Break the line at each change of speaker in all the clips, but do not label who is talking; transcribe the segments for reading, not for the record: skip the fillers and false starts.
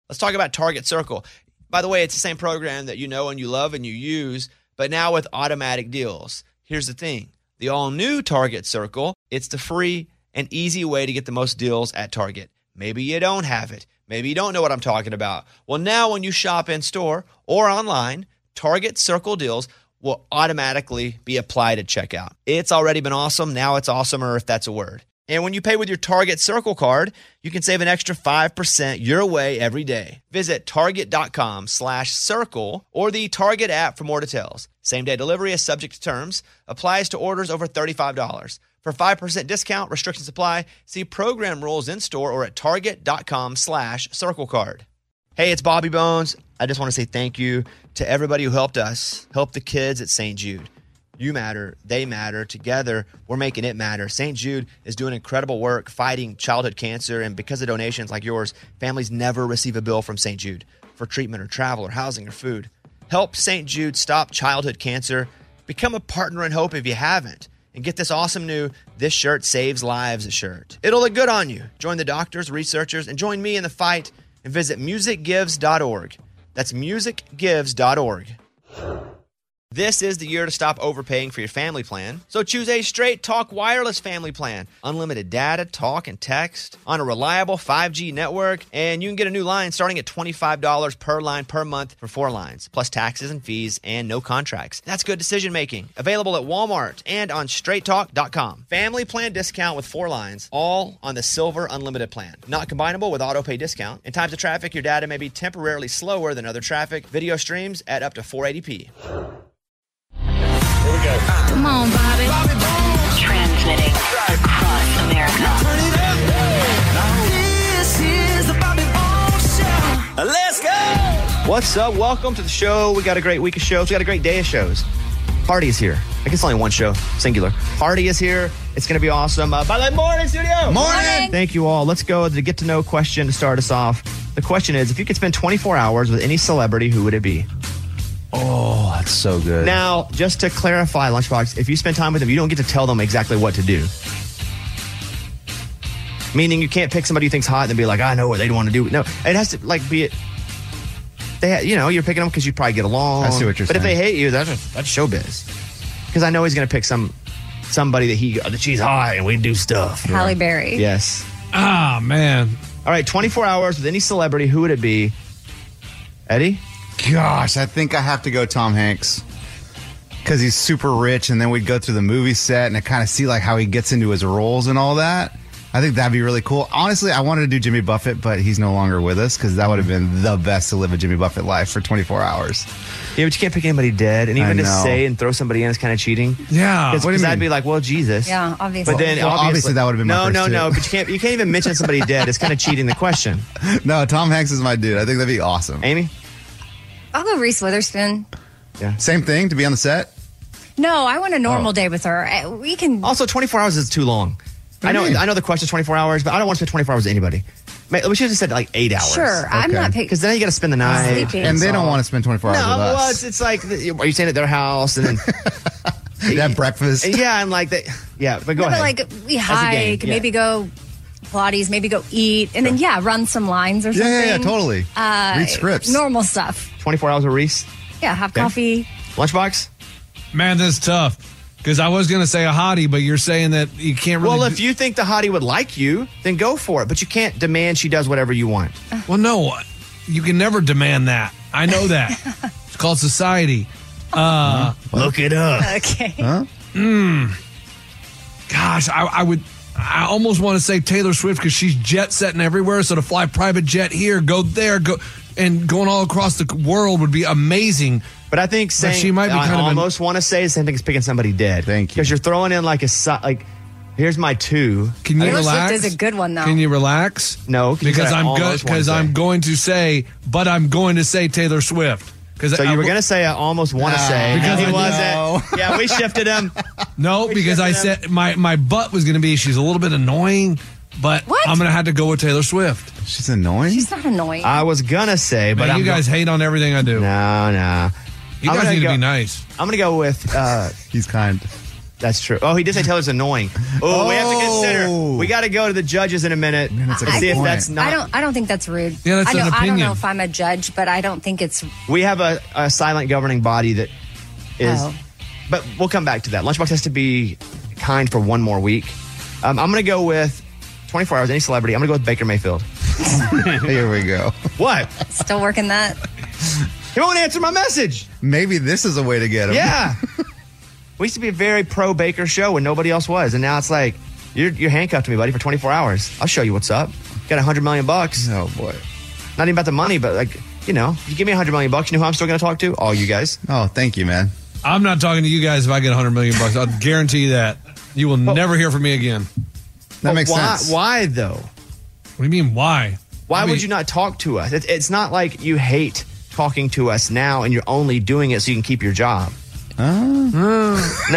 Let's talk about Target Circle. By the way, it's the same program that you know and you love and you use, but now with automatic deals. Here's the thing. The all-new Target Circle, it's the free and easy way to get the most deals at Target. Maybe you don't have it. Maybe you don't know what I'm talking about. Well, now when you shop in-store or online, Target Circle deals will automatically be applied at checkout. It's already been awesome. Now it's awesomer, if that's a word. And when you pay with your Target Circle card, you can save an extra 5% your way every day. Visit target.com/circle or the Target app for more details. Same-day delivery is subject to terms. Applies to orders over $35. For 5% discount, restrictions apply. See program rules in-store or at target.com/circle card. Hey, it's Bobby Bones. I just want to say thank you to everybody who helped us, help the kids at St. Jude. You matter. They matter. Together, we're making it matter. St. Jude is doing incredible work fighting childhood cancer, and because of donations like yours, families never receive a bill from St. Jude for treatment or travel or housing or food. Help St. Jude stop childhood cancer. Become a partner in hope if you haven't. And get this awesome new This Shirt Saves Lives shirt. It'll look good on you. Join the doctors, researchers, and join me in the fight and visit musicgives.org. That's musicgives.org. This is the year to stop overpaying for your family plan. So choose a Straight Talk Wireless family plan. Unlimited data, talk, and text on a reliable 5G network. And you can get a new line starting at $25 per line per month for 4 lines, plus taxes and fees and no contracts. That's good decision making. Available at Walmart and on straighttalk.com. Family plan discount with 4 lines, all on the Silver Unlimited plan. Not combinable with auto pay discount. In times of traffic, your data may be temporarily slower than other traffic. Video streams at up to 480p.
Here we go.
Come on, Bobby.
Transmitting across America.
This is the Bobby Bones Show.
Let's go.
What's up? Welcome to the show. We got a great week of shows. We got a great day of shows. Party is here. I guess only one show, singular. Party is here. It's going to be awesome. By the way, morning, studio.
Morning.
Thank you all. Let's go to the get-to-know question to start us off. The question is, if you could spend 24 hours with any celebrity, who would it be?
Oh, that's so good.
Now, just to clarify, Lunchbox, if you spend time with them, you don't get to tell them exactly what to do. Meaning you can't pick somebody you think's hot and be like, I know what they'd want to do. No, it has to be it. You're picking them because you probably get along.
I see what you're
saying. But if they hate you, that's showbiz. Because I know he's going to pick somebody that she's hot and we do stuff.
Halle Berry.
Yes.
Ah, man.
All right, 24 hours with any celebrity, who would it be? Eddie?
Gosh, I think I have to go Tom Hanks because he's super rich, and then we'd go through the movie set and I kind of see like how he gets into his roles and all that. I think that'd be really cool. Honestly, I wanted to do Jimmy Buffett, but he's no longer with us because that would have been the best to live a Jimmy Buffett life for 24 hours.
Yeah, but you can't pick anybody dead, and even to say and throw somebody in is kind of cheating.
Yeah,
because that'd be like, well, Jesus.
Yeah, obviously.
But then
obviously that would have been my first
no.
too.
But you can't even mention somebody dead. It's kind of cheating the question.
No, Tom Hanks is my dude. I think that'd be awesome.
Amy?
I'll go Reese Witherspoon.
Yeah.
Same thing to be on the set.
No, I want a normal day with her. We can.
Also, 24 hours is too long. I know the question's 24 hours, but I don't want to spend 24 hours with anybody. We should have said like 8 hours.
Sure, I'm not picking.
Because then you got to spend the night.
Sleeping.
And they don't want to spend 24 hours with us.
Well, it's like, are you staying at their house and then
you have breakfast?
Yeah, and like but go ahead.
But like we hike, maybe go Pilates, maybe go eat, and then run some lines or something.
Yeah, totally. Read scripts.
Normal stuff.
24 hours with Reese.
Yeah, have coffee.
Lunchbox.
Man, that's tough. Because I was going to say a hottie, but you're saying that you can't really...
Well, if you think the hottie would like you, then go for it. But you can't demand she does whatever you want.
Well, no. You can never demand that. I know that. It's called society.
Look it up.
Okay.
Huh?
Gosh, I almost want to say Taylor Swift because she's jet setting everywhere. So to fly private jet here, go there, and going all across the world would be amazing.
But I think saying
she might be
I
kind of
almost want to say the same thing as picking somebody dead.
Thank you.
Because you're throwing in like here's my 2.
Can you
Taylor
relax?
Swift is a good one though.
Can you relax?
No,
because I'm going to say Taylor Swift.
So you were going to say I almost want to say
because
he
I
wasn't. Yeah, we shifted him.
No, because I said my butt was going to be she's a little bit annoying, but
What?
I'm going to have to go with Taylor Swift.
She's annoying.
She's not annoying.
I was going to say, but
you guys hate on everything I do.
No.
You guys need to be nice.
I'm going to go with
He's kind.
That's true. Oh, he did say Taylor's annoying. Oh, we have to consider. We got to go to the judges in a minute.
that's a good
See if
point.
that's not.
I don't think that's rude.
Yeah, that's an
I don't
opinion.
know if I'm a judge, but I don't think it's.
We have a silent governing body that is.
Oh.
But we'll come back to that. Lunchbox has to be kind for one more week. I'm going to go with 24 hours, any celebrity. I'm going to go with Baker Mayfield.
Here we go.
What?
Still working that.
He won't answer my message.
Maybe this is a way to get him.
Yeah. We used to be a very pro Baker show when nobody else was. And now it's like, you're handcuffed to me, buddy, for 24 hours. I'll show you what's up. Got $100 million.
Oh, boy.
Not even about the money, but like, you know, if you give me $100 million, you know who I'm still going to talk to? All you guys.
Oh, thank you, man.
I'm not talking to you guys if I get $100 million. I'll guarantee you that. You will never hear from me again.
That makes
why,
sense.
Why, though?
What do you mean, why?
Why would you not talk to us? It's not like you hate talking to us now and you're only doing it so you can keep your job. No?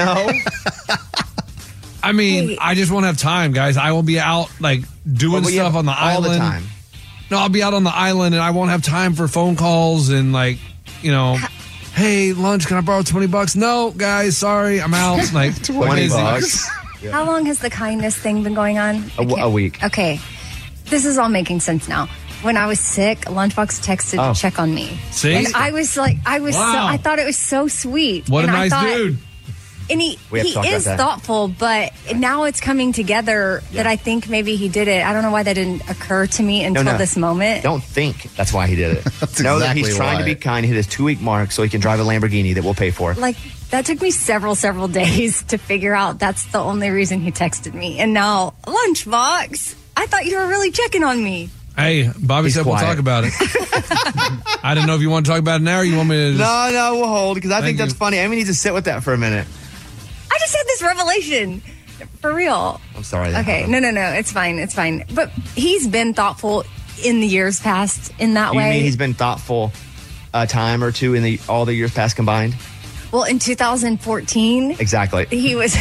I mean,
Wait.
I just won't have time, guys. I will be out, like, doing
Well, you
stuff
have
on the
all
island.
the time.
No, I'll be out on the island, and I won't have time for phone calls and, like, you know, hey, lunch, can I borrow $20? No, guys, sorry, I'm out. Like,
$20.
How long has the kindness thing been going on?
A week.
Okay. This is all making sense now. When I was sick, Lunchbox texted to check on me.
See?
And I was like,
Wow.
I thought it was so sweet.
What a
And I
nice
thought-
dude.
And he
We have to talk about
is
that.
thoughtful, but now it's coming together that I think maybe he did it. I don't know why that didn't occur to me until
no.
this moment.
Don't think that's why he did it.
That's
Know that
exactly
he's trying to
why.
be kind, hit his 2-week mark so he can drive a Lamborghini that we'll pay for.
Like, that took me several days to figure out that's the only reason he texted me. And now, Lunchbox, I thought you were really checking on me.
Hey, Bobby
He's
said we'll
quiet.
talk about it. I didn't know if you want to talk about it now or you want me to just...
No, we'll hold because I
Thank
think that's
you.
funny. Amy needs to sit with that for a minute.
I just had this revelation. For real.
I'm sorry. that
Okay,
happened.
no, it's fine. But he's been thoughtful in the years past in that
You
way.
mean he's been thoughtful a time or two in all the years past combined?
Well, in 2014,
Exactly.
he was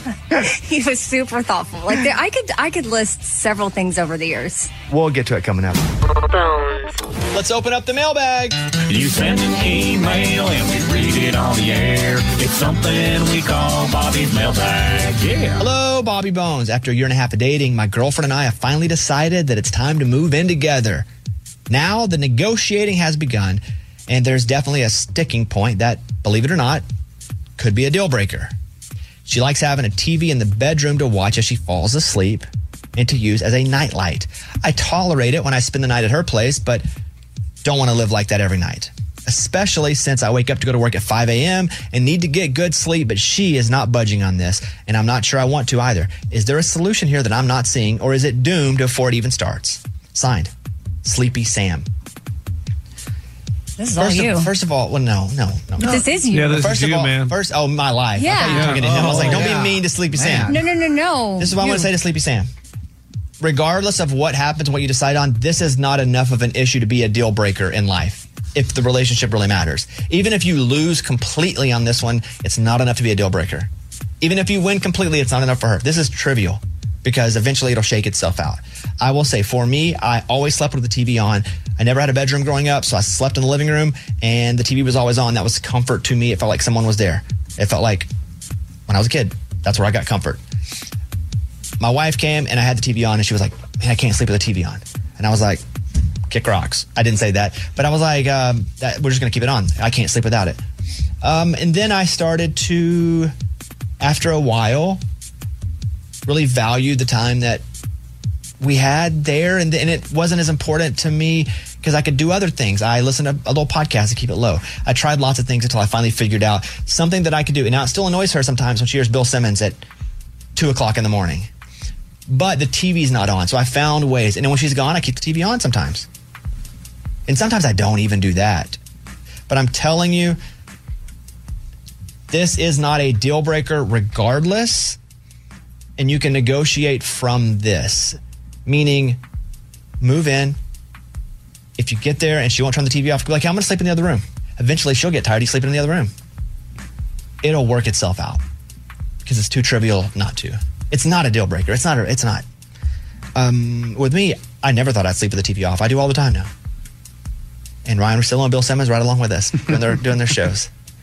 he was super thoughtful. Like I could list several things over the years.
We'll get to it coming up.
Bones.
Let's open up the mailbag.
You send an email and we read it on the air. It's something we call Bobby's mailbag. Yeah.
Hello, Bobby Bones. After a year and a half of dating, my girlfriend and I have finally decided that it's time to move in together. Now the negotiating has begun, and there's definitely a sticking point that, believe it or not, could be a deal breaker. She likes having a TV in the bedroom to watch as she falls asleep and to use as a nightlight. I tolerate it when I spend the night at her place, but don't want to live like that every night, especially since I wake up to go to work at 5 a.m. and need to get good sleep, but she is not budging on this, and I'm not sure I want to either. Is there a solution here that I'm not seeing, or is it doomed before it even starts? Signed, Sleepy Sam.
This is all you.
First of all, well, no.
This is you.
Yeah, this
First
is
of
you,
all,
man.
my life. I thought you were
Yeah.
talking to him. I was like, don't
yeah.
be mean to Sleepy Sam.
No.
This is what I'm going to say to Sleepy Sam. Regardless of what happens, what you decide on, this is not enough of an issue to be a deal breaker in life if the relationship really matters. Even if you lose completely on this one, it's not enough to be a deal breaker. Even if you win completely, it's not enough for her. This is trivial because eventually it'll shake itself out. I will say, for me, I always slept with the TV on. I never had a bedroom growing up, so I slept in the living room and the TV was always on. That was comfort to me. It felt like someone was there. It felt like when I was a kid, that's where I got comfort. My wife came and I had the TV on and she was like, man, I can't sleep with the TV on. And I was like, kick rocks. I didn't say that, but I was like, we're just going to keep it on. I can't sleep without it. And then I started to, after a while, really value the time that we had there. And it wasn't as important to me because I could do other things. I listened to a little podcast to keep it low. I tried lots of things until I finally figured out something that I could do. And now it still annoys her sometimes when she hears Bill Simmons at 2 o'clock in the morning. But the TV's not on, so I found ways. And then when she's gone, I keep the TV on sometimes. And sometimes I don't even do that. But I'm telling you, this is not a deal breaker regardless. And you can negotiate from this. Meaning, move in. If you get there and she won't turn the TV off, be like, hey, I'm going to sleep in the other room. Eventually, she'll get tired of you sleeping in the other room. It'll work itself out. Because it's too trivial not to. It's not a deal breaker. It's not. With me, I never thought I'd sleep with the TV off. I do all the time now. And Ryan Russillo and Bill Simmons right along with us doing their shows.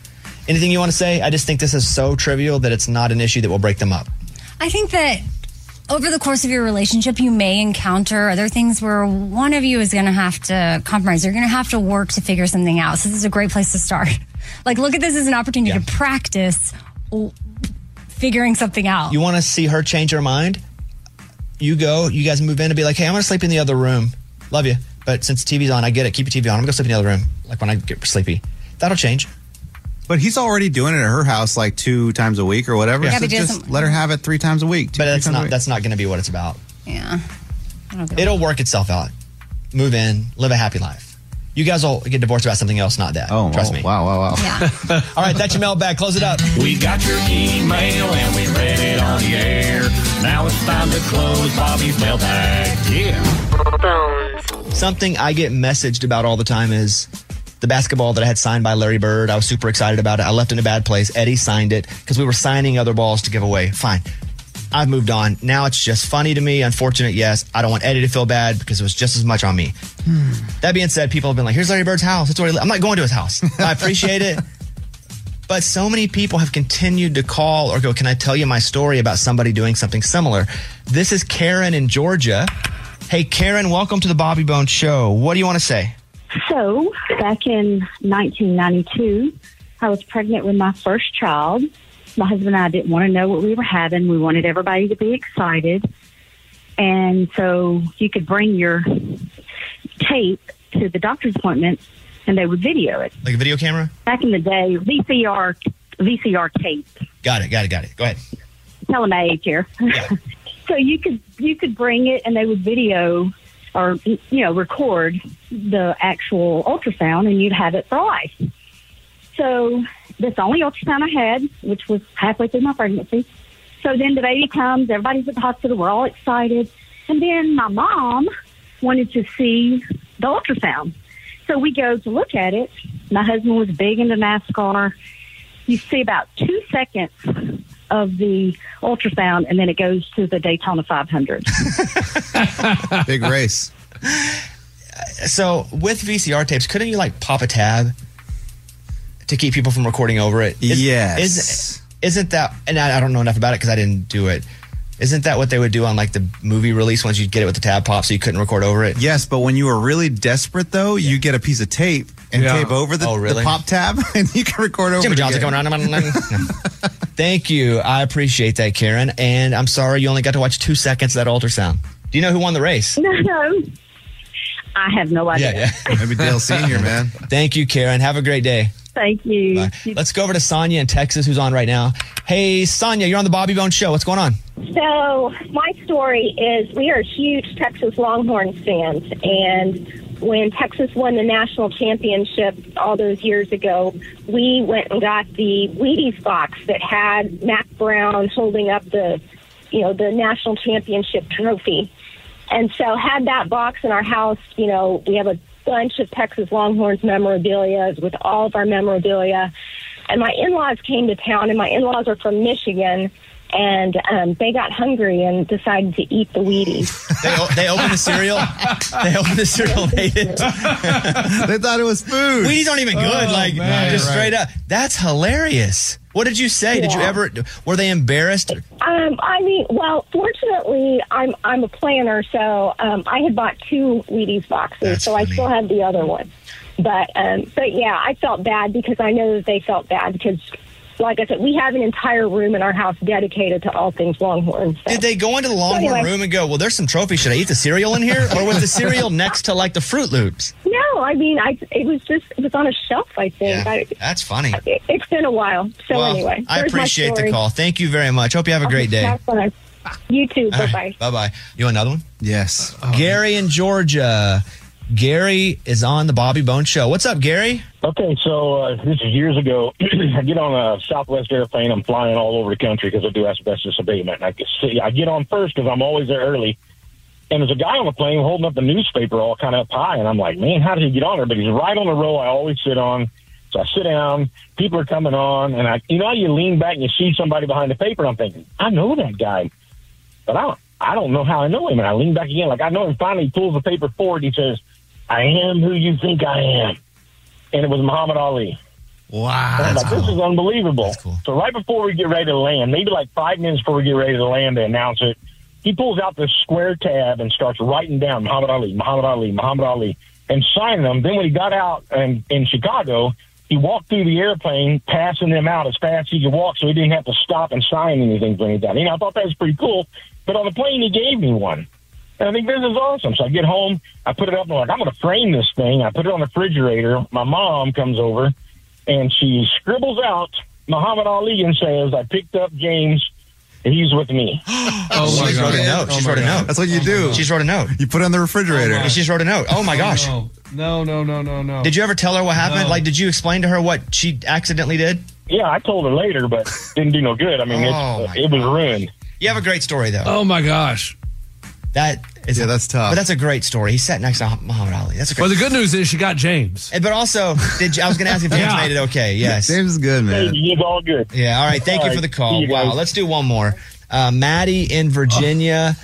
Anything you want to say? I just think this is so trivial that it's not an issue that will break them up.
I think that over the course of your relationship, you may encounter other things where one of you is going to have to compromise. You're going to have to work to figure something out. So this is a great place to start. Like, look at this as an opportunity to practice figuring something out.
You want to see her change her mind? You guys move in and be like, hey, I'm going to sleep in the other room. Love you. But since TV's on, I get it. Keep your TV on. I'm going to go sleep in the other room. Like when I get sleepy. That'll change.
But he's already doing it at her house like 2 times a week or whatever.
Yeah,
So just let her have it 3 times a week.
But that's not going to be what it's about.
Yeah.
It'll work itself out. Move in, live a happy life. You guys will get divorced about something else, not that. Trust me.
Wow.
Yeah.
All right, that's your mailbag. Close it up.
We got your email and we read it on the air. Now it's time to close Bobby's mailbag. Yeah.
Something I get messaged about all the time is the basketball that I had signed by Larry Bird. I was super excited about it. I left in a bad place. Eddie signed it because we were signing other balls to give away. Fine. I've moved on. Now it's just funny to me. Unfortunate, yes. I don't want Eddie to feel bad because it was just as much on me. That being said, people have been like, here's Larry Bird's house. That's where I'm not going to his house. I appreciate it. But so many people have continued to call or go, can I tell you my story about somebody doing something similar? This is Karen in Georgia. Hey, Karen, welcome to the Bobby Bones Show. What do you want to say?
So, back in 1992, I was pregnant with my first child. My husband and I didn't want to know what we were having. We wanted everybody to be excited. And so you could bring your tape to the doctor's appointment and they would video it.
Like a video camera?
Back in the day, VCR tape.
Got it. Go ahead.
Telling my age here.
Yeah.
So you could bring it and they would video or, record the actual ultrasound and you'd have it for life. So that's the only ultrasound I had, which was halfway through my pregnancy. So then the baby comes, everybody's at the hospital, we're all excited. And then my mom wanted to see the ultrasound. So we go to look at it. My husband was big into NASCAR. You see about 2 seconds of the ultrasound, and then it goes to the Daytona 500.
Big race.
So with VCR tapes, couldn't you like pop a tab to keep people from recording over it?
Yes.
Isn't that, and I don't know enough about it because I didn't do it. Isn't that what they would do on like the movie release once you'd get it with the tab pop so you couldn't record over it?
Yes, but when you were really desperate, though, you get a piece of tape and tape over the pop tab, and you can record over
Jimmy
it
Johnson
again.
coming around. Thank you. I appreciate that, Karen. And I'm sorry you only got to watch 2 seconds of that ultrasound. Do you know who won the race?
No. I have no idea.
Yeah.
Maybe Dale Sr., man.
Thank you, Karen. Have a great day.
Thank you.
Bye. Let's go over to Sonia in Texas, who's on right now. Hey, Sonia, you're on the Bobby Bones Show. What's going on?
So my story is we are huge Texas Longhorns fans, and when Texas won the national championship all those years ago, we went and got the Wheaties box that had Mac Brown holding up the national championship trophy. And so had that box in our house. We have a bunch of Texas Longhorns memorabilia with all of our memorabilia. And my in-laws came to town, and my in-laws are from Michigan, and they got hungry and decided to eat the Wheaties.
They opened the cereal. They opened the cereal and ate it.
They thought it was food.
Wheaties aren't even good. Just straight up. That's hilarious. What did you say?
Yeah.
Were they embarrassed?
Fortunately, I'm a planner, so I had bought 2 Wheaties boxes,
That's
so
funny.
I still have the other one. But yeah, I felt bad because I know that they felt bad because, like I said, we have an entire room in our house dedicated to all things Longhorns. So.
Did they go into the Longhorn room and go, well, there's some trophies. Should I eat the cereal in here? Or was the cereal next to like the Fruit Loops?
No, it was on a shelf, I think.
Yeah, that's funny.
It's been a while. So
Well,
anyway.
I
there's my
appreciate the
story.
call. Thank you very much. Hope you have a great day.
Have fun. You too.
All
Bye-bye.
right, bye-bye. You want another one?
Yes.
Gary in Georgia. Gary is on the Bobby Bones Show. What's up, Gary?
Okay, so this is years ago. I get on a Southwest airplane. I'm flying all over the country because I do asbestos abatement. And I get on first because I'm always there early. And there's a guy on the plane holding up the newspaper all kind of up high. And I'm like, man, how did he get on there? But he's right on the row I always sit on. So I sit down. People are coming on. And you lean back and you see somebody behind the paper. And I'm thinking, I know that guy. But I don't know how I know him. And I lean back again like I know him. Finally, he pulls the paper forward. He says, I am who you think I am. And it was Muhammad Ali.
Wow.
And I'm like, this is unbelievable.
Cool.
So right before we get ready to land, maybe like 5 minutes before we get ready to land to announce it, he pulls out this square tab and starts writing down Muhammad Ali, Muhammad Ali, Muhammad Ali, and signing them. Then when he got out in Chicago, he walked through the airplane, passing them out as fast as he could walk, so he didn't have to stop and sign anything for anybody. I thought that was pretty cool. But on the plane, he gave me one. And I think this is awesome. So I get home, I put it up, and I'm like, I'm going to frame this thing. I put it on the refrigerator. My mom comes over, and she scribbles out Muhammad Ali and says, I picked up James. He's with me.
Oh, my
She
God.
wrote a note. She wrote a note.
That's what you do.
She wrote a note.
You put it on the refrigerator.
She just wrote a note. Oh, my gosh.
No.
Did you ever tell her what happened?
No.
Like, did you explain to her what she accidentally did?
Yeah, I told her later, but didn't do no good. I mean, it was ruined.
You have a great story, though.
Oh, my gosh.
That is,
Yeah, that's tough.
But that's a great story. He sat next to Muhammad Ali. That's a great
Well, the good news is she got James.
But also, I was going to ask if James
Yeah.
made it okay. Yes.
James is good, man.
He's all good.
Yeah, all right. Thank
All
you
right.
for the
See
call.
you guys.
Wow, let's do one more. Maddie in Virginia.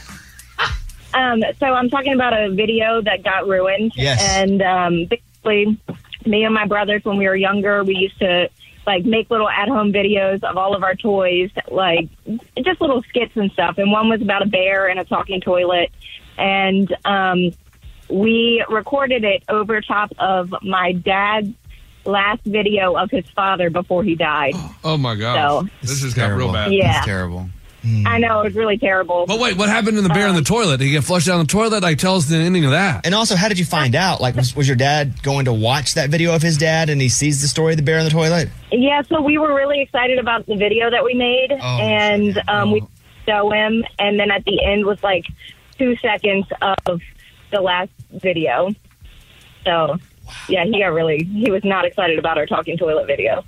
So I'm talking about a video that got ruined.
Yes.
And basically, me and my brothers, when we were younger, we used to like make little at-home videos of all of our toys, like just little skits and stuff. And one was about a bear and a talking toilet. And we recorded it over top of my dad's last video of his father before he died.
Oh, my gosh.
So-
This just got real bad.
Yeah.
That's terrible.
I know, it was really terrible.
But wait, what happened to the bear in the toilet? Did he get flushed down the toilet? Like, tell us the ending of that.
And also, how did you find out? Like, was your dad going to watch that video of his dad and he sees the story of the bear in the toilet?
Yeah, so we were really excited about the video that we made, and we show him, and then at the end was like 2 seconds of the last video. So, yeah, he was not excited about our talking toilet video.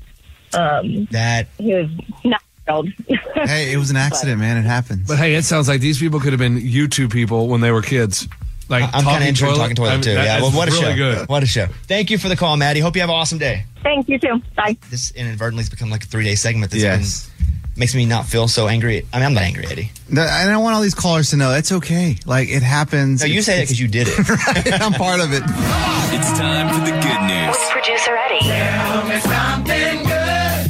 He was not thrilled.
Hey, it was an accident, man. It happens.
But hey, it sounds like these people could have been YouTube people when they were kids. Like,
I'm kind of into talking toilet too. Yeah, well, what a
really
show.
good.
What a show. Thank you for the call, Maddie. Hope you have an awesome day.
Thanks, you too. Bye.
This inadvertently has become like a 3-day segment that's
Yes.
makes me not feel so angry. I mean, I'm not angry, Eddie.
I don't want all these callers to know it's okay. Like, it happens.
No, you say that because you did it.
Right? I'm part of it.
It's time for the good news.
With producer Eddie.
Tell me something good.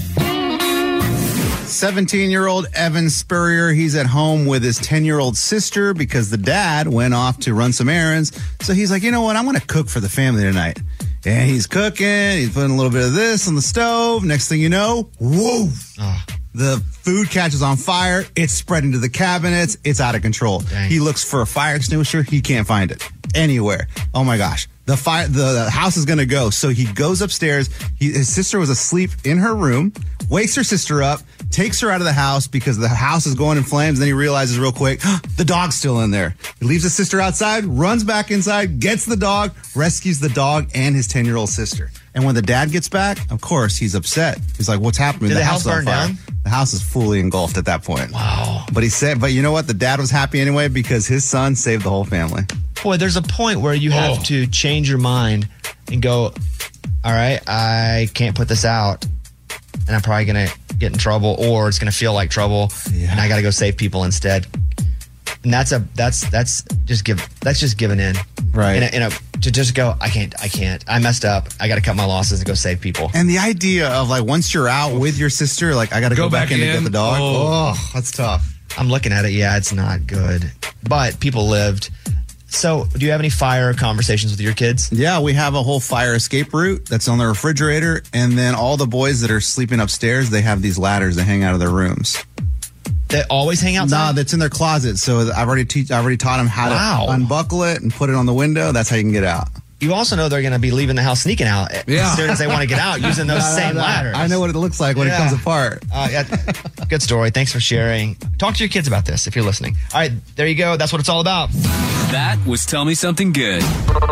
17-year-old Evan Spurrier, he's at home with his 10-year-old sister because the dad went off to run some errands. So he's like, you know what? I'm going to cook for the family tonight. And he's cooking. He's putting a little bit of this on the stove. Next thing you know, whoa. The food catches on fire. It's spreading to the cabinets. It's out of control.
Dang.
He looks for a fire extinguisher. He can't find it anywhere. Oh my gosh. The house is going to go. So he goes upstairs. His sister was asleep in her room, wakes her sister up, takes her out of the house because the house is going in flames. Then he realizes real quick, the dog's still in there. He leaves his sister outside, runs back inside, gets the dog, rescues the dog and his 10-year-old sister. And when the dad gets back, of course, he's upset. He's like, what's happening?
Did the house
is on
burn
fire.
down?
The house is fully engulfed at that point.
Wow.
But you know what? The dad was happy anyway because his son saved the whole family.
Boy, there's a point where you have to change your mind and go, all right, I can't put this out and I'm probably going to get in trouble or it's going to feel like trouble and I got to go save people instead. And that's just giving in.
Right.
To just go, I can't. I messed up. I got to cut my losses and go save people.
And the idea of like once you're out with your sister, like I got to go back in to get the dog. Oh, that's tough.
I'm looking at it. Yeah, it's not good. But people lived. So, do you have any fire conversations with your kids?
Yeah, we have a whole fire escape route that's on the refrigerator. And then all the boys that are sleeping upstairs, they have these ladders that hang out of their rooms.
They always hang outside?
Nah, that's in their closet. So I've already taught them how to unbuckle it and put it on the window. That's how you can get out.
You also know they're going to be leaving the house sneaking out as soon as they want to get out using those same ladders.
I know what it looks like when it comes apart.
Good story. Thanks for sharing. Talk to your kids about this if you're listening. All right, there you go. That's what it's all about.
That was Tell Me Something Good.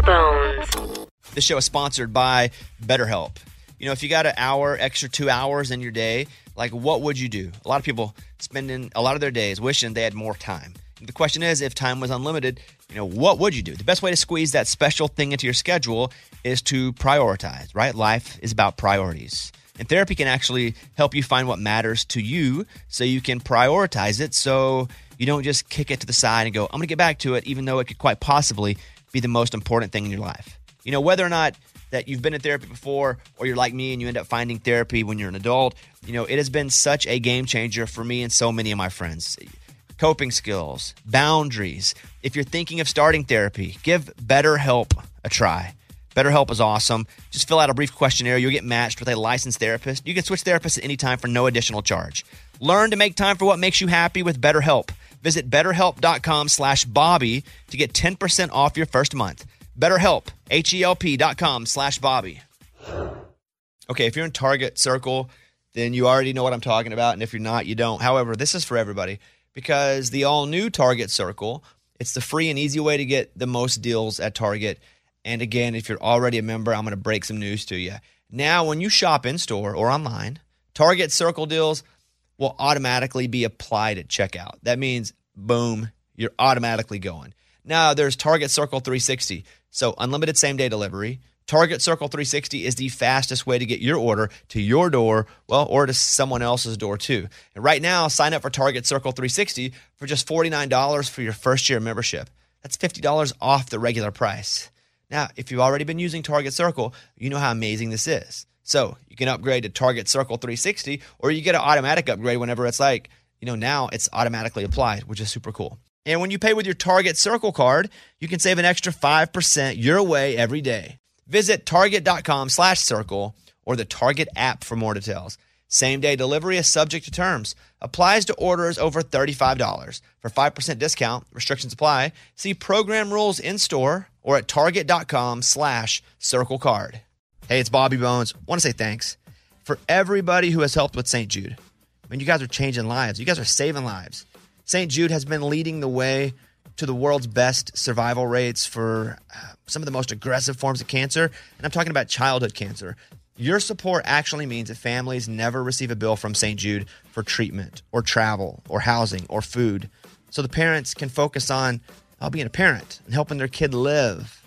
This show is sponsored by BetterHelp. You know, if you got an hour, extra 2 hours in your day, like what would you do? A lot of people spending a lot of their days wishing they had more time. The question is, if time was unlimited, you know, what would you do? The best way to squeeze that special thing into your schedule is to prioritize, right? Life is about priorities. And therapy can actually help you find what matters to you so you can prioritize it so you don't just kick it to the side and go, I'm going to get back to it, even though it could quite possibly be the most important thing in your life. You know, whether or not that you've been in therapy before, or you're like me and you end up finding therapy when you're an adult, it has been such a game changer for me and so many of my friends. Coping skills, boundaries. If you're thinking of starting therapy, give BetterHelp a try. BetterHelp is awesome. Just fill out a brief questionnaire. You'll get matched with a licensed therapist. You can switch therapists at any time for no additional charge. Learn to make time for what makes you happy with BetterHelp. Visit BetterHelp.com/Bobby to get 10% off your first month. BetterHelp, HELP.com/Bobby. Okay, if you're in Target Circle, then you already know what I'm talking about. And if you're not, you don't. However, this is for everybody because the all-new Target Circle, it's the free and easy way to get the most deals at Target. And again, if you're already a member, I'm going to break some news to you. Now, when you shop in-store or online, Target Circle deals will automatically be applied at checkout. That means, boom, you're automatically going. Now, there's Target Circle 360, so unlimited same-day delivery. Target Circle 360 is the fastest way to get your order to your door, or to someone else's door too. And right now, sign up for Target Circle 360 for just $49 for your first-year membership. That's $50 off the regular price. Now, if you've already been using Target Circle, you know how amazing this is. So you can upgrade to Target Circle 360, or you get an automatic upgrade whenever it's now it's automatically applied, which is super cool. And when you pay with your Target Circle card, you can save an extra 5% your way every day. Visit Target.com/circle or the Target app for more details. Same-day delivery is subject to terms. Applies to orders over $35. For 5% discount, restrictions apply. See program rules in-store or at Target.com/circle card. Hey, it's Bobby Bones. I want to say thanks for everybody who has helped with St. Jude. I mean, you guys are changing lives. You guys are saving lives. St. Jude has been leading the way to the world's best survival rates for some of the most aggressive forms of cancer, and I'm talking about childhood cancer. Your support actually means that families never receive a bill from St. Jude for treatment or travel or housing or food, so the parents can focus on being a parent and helping their kid live.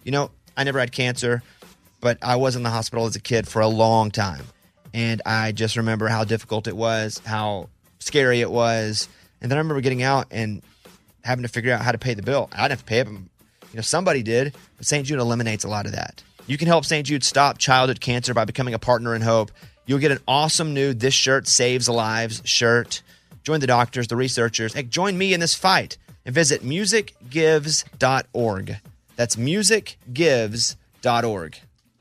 I never had cancer, but I was in the hospital as a kid for a long time. And I just remember how difficult it was, how scary it was. And then I remember getting out and having to figure out how to pay the bill. I didn't have to pay it, but somebody did. But St. Jude eliminates a lot of that. You can help St. Jude stop childhood cancer by becoming a partner in hope. You'll get an awesome new This Shirt Saves Lives shirt. Join the doctors, the researchers. Hey, join me in this fight and visit musicgives.org. That's musicgives.org.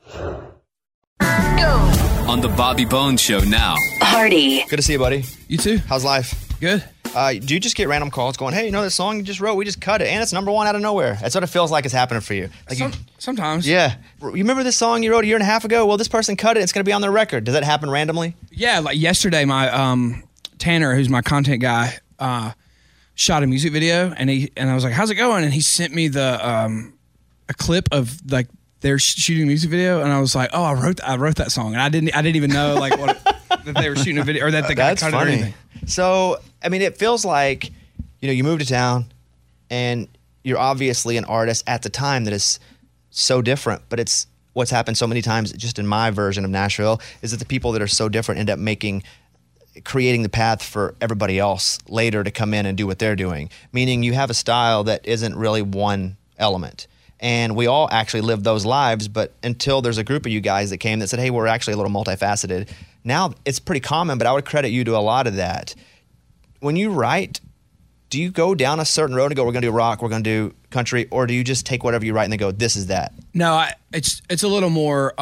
On the Bobby Bones Show now.
Party.
Good to see you, buddy.
You too.
How's life?
Good.
Do you just get random calls going, hey, this song you just wrote, we just cut it, and it's number one out of nowhere? That's what it feels like is happening for you.
Sometimes.
Yeah. You remember this song you wrote a year and a half ago? Well, this person cut it. It's going to be on their record. Does that happen randomly?
Yeah, like yesterday, my Tanner, who's my content guy, shot a music video, and I was like, how's it going? And he sent me a clip of they're shooting a music video, and I was like, oh, I wrote that song, and I didn't even know that they were shooting a video or that the guy cut it or anything.
So, I mean, it feels like, you moved to town and you're obviously an artist at the time that is so different, but it's what's happened so many times just in my version of Nashville is that the people that are so different end up creating the path for everybody else later to come in and do what they're doing. Meaning you have a style that isn't really one element. And we all actually live those lives, but until there's a group of you guys that came that said, hey, we're actually a little multifaceted. Now it's pretty common, but I would credit you to a lot of that. When you write, do you go down a certain road and go, we're going to do rock, we're going to do country, or do you just take whatever you write and then go, this is that?
No, it's a little more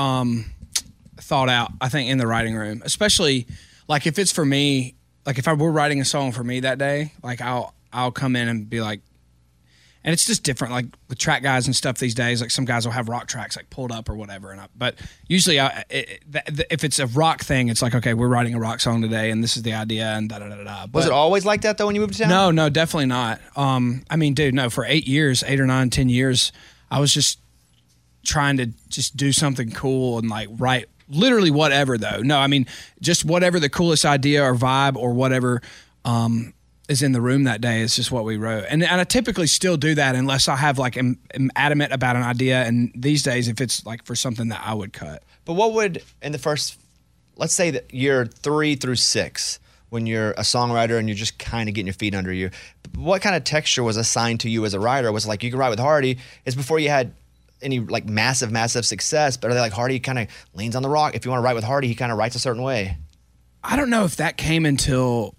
thought out, I think, in the writing room, especially if it's for me, if I were writing a song for me that day, I'll come in and be like, and it's just different, with track guys and stuff these days. Some guys will have rock tracks pulled up or whatever. But usually, if it's a rock thing, it's okay, we're writing a rock song today, and this is the idea, and da da da da.
Was it always like that though when you moved to town?
No, definitely not. I mean, dude, no. For 8 or 9, 10 years, I was just trying to just do something cool and write literally whatever though. No, I mean just whatever the coolest idea or vibe or whatever. Is in the room that day. It's just what we wrote. And I typically still do that unless I have am adamant about an idea. And these days, if it's for something that I would cut.
But what would, in the first, let's say that year 3 through 6, when you're a songwriter and you're just kind of getting your feet under you, what kind of texture was assigned to you as a writer? Was you can write with Hardy is before you had any like massive success, but are they like Hardy kind of leans on the rock? If you want to write with Hardy, he kind of writes a certain way.
I don't know if that came until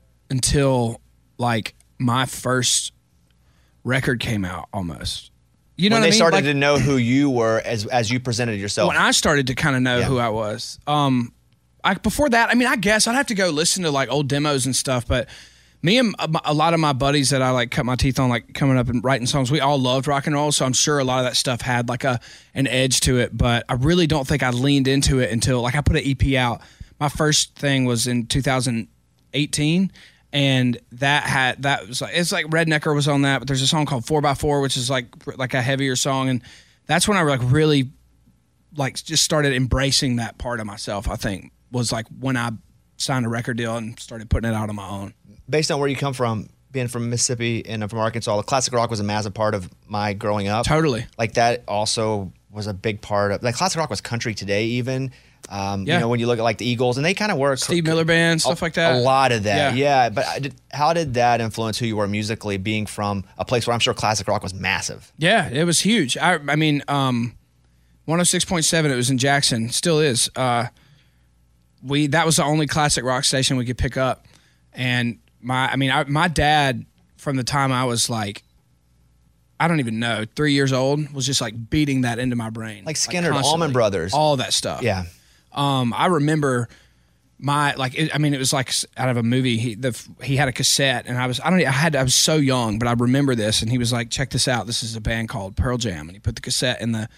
like my first record came out almost. You know
when
what I mean?
They started
like,
to know who you were as you presented yourself.
When I started to kind of know who I was. Before that, I mean, I guess I'd have to go listen to like old demos and stuff, but me and a lot of my buddies that I like cut my teeth on, like coming up and writing songs, we all loved rock and roll. So I'm sure a lot of that stuff had like an edge to it, but I really don't think I leaned into it until like I put an EP out. My first thing was in 2018. And that was like, it's like Rednecker was on that, but there's a song called 4x4, which is like a heavier song. And that's when I like really like just started embracing that part of myself, I think, was like when I signed a record deal and started putting it out on my own.
Based on where you come from, being from Mississippi and from Arkansas, the classic rock was a massive part of my growing up.
Totally.
Like that also was a big part of, like classic rock was country today even. You know, when you look at like the Eagles, and they kind of were
Steve Miller Band, stuff like that.
A lot of that, yeah. But how did that influence who you were musically, being from a place where I'm sure classic rock was massive?
Yeah, it was huge. I mean, 106.7, it was in Jackson, still is. That was the only classic rock station we could pick up. And my dad, from the time I was like, I don't even know, 3 years old, was just like beating that into my brain.
Like Skinner, Allman Brothers.
All that stuff.
Yeah.
I remember it was like out of a movie. He had a cassette, and I was so young, but I remember this, and he was like, check this out. This is a band called Pearl Jam. And he put the cassette in the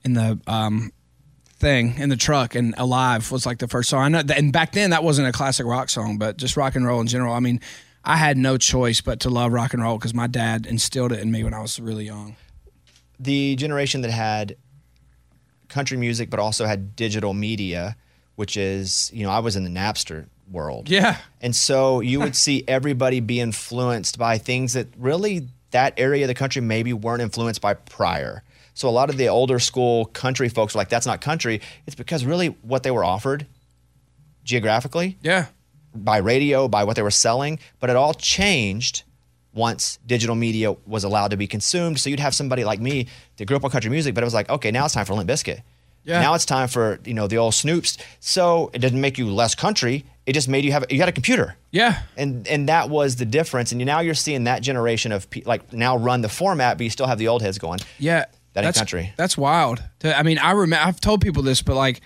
thing in the truck, and Alive was like the first song. I know that, and back then that wasn't a classic rock song, but just rock and roll in general. I mean, I had no choice but to love rock and roll because my dad instilled it in me when I was really young.
The generation that had country music but also had digital media, which is, you know, I was in the Napster world.
Yeah.
And so you would see everybody be influenced by things that really that area of the country maybe weren't influenced by prior. So a lot of the older school country folks were like, that's not country. It's because really what they were offered geographically, by radio, by what they were selling, but it all changed once digital media was allowed to be consumed. So you'd have somebody like me that grew up on country music, but it was like, okay, now it's time for Limp Bizkit. Yeah. Now it's time for, you know, the old Snoops. So it didn't make you less country. It just made you you had a computer.
Yeah.
And that was the difference. And now you're seeing that generation of like now run the format, but you still have the old heads going.
Yeah.
That ain't country.
That's wild. I mean, I remember, I've told people this, but like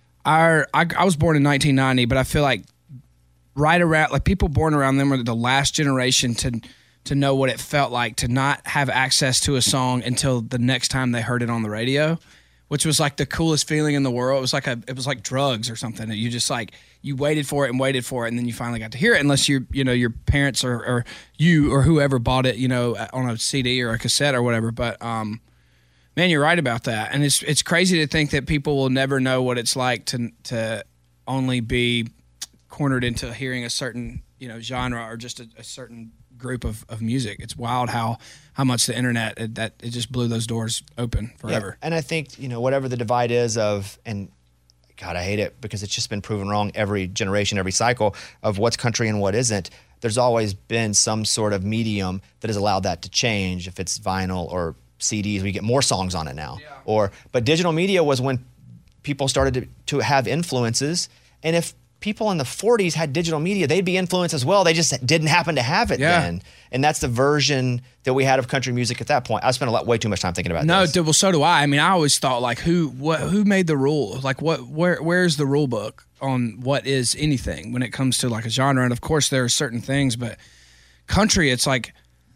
I was born in 1990, but I feel like right around, like people born around them were the last generation to know what it felt like to not have access to a song until the next time they heard it on the radio, which was like the coolest feeling in the world. It was like drugs or something. You just like, you waited for it, and then you finally got to hear it, unless your parents or you or whoever bought it, you know, on a CD or a cassette or whatever. But man, you're right about that. And it's crazy to think that people will never know what it's like to only be cornered into hearing a certain, you know, genre or just a certain group of music. It's wild how much the internet it just blew those doors open forever.
Yeah. And I think, you know, whatever the divide is of, and God, I hate it because it's just been proven wrong every generation, every cycle of what's country and what isn't. There's always been some sort of medium that has allowed that to change. If it's vinyl or CDs, we get more songs on it now. Yeah. But digital media was when people started to have influences. And if people in the 40s had digital media, they'd be influenced as well. They just didn't happen to have it then. And that's the version that we had of country music at that point. I spent way too much time thinking about this.
No, well, so do I. I mean, I always thought like, who made the rule? Like, where's the rule book on what is anything when it comes to like a genre? And of course, there are certain things, but country, it's like,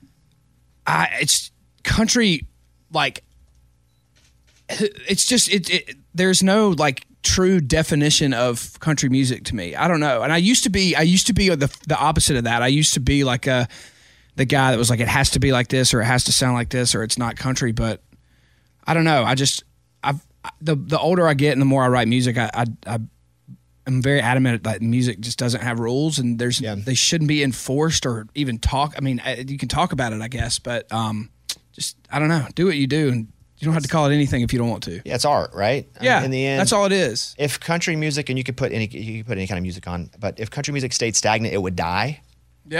it's country, like, it's just there's no like true definition of country music to me. I don't know. And I used to be the opposite of that. I used to be like the guy that was like, it has to be like this, or it has to sound like this, or it's not country. But I don't know. The older I get and the more I write music, I'm very adamant that music just doesn't have rules, and they shouldn't be enforced or even talk. I mean, you can talk about it, I guess, but just, I don't know, do what you do, and you don't have to call it anything if you don't want to.
Yeah, it's art, right?
Yeah,
in the end,
that's all it is.
If country music, and you could put any kind of music on, but if country music stayed stagnant, it would die.
Yeah.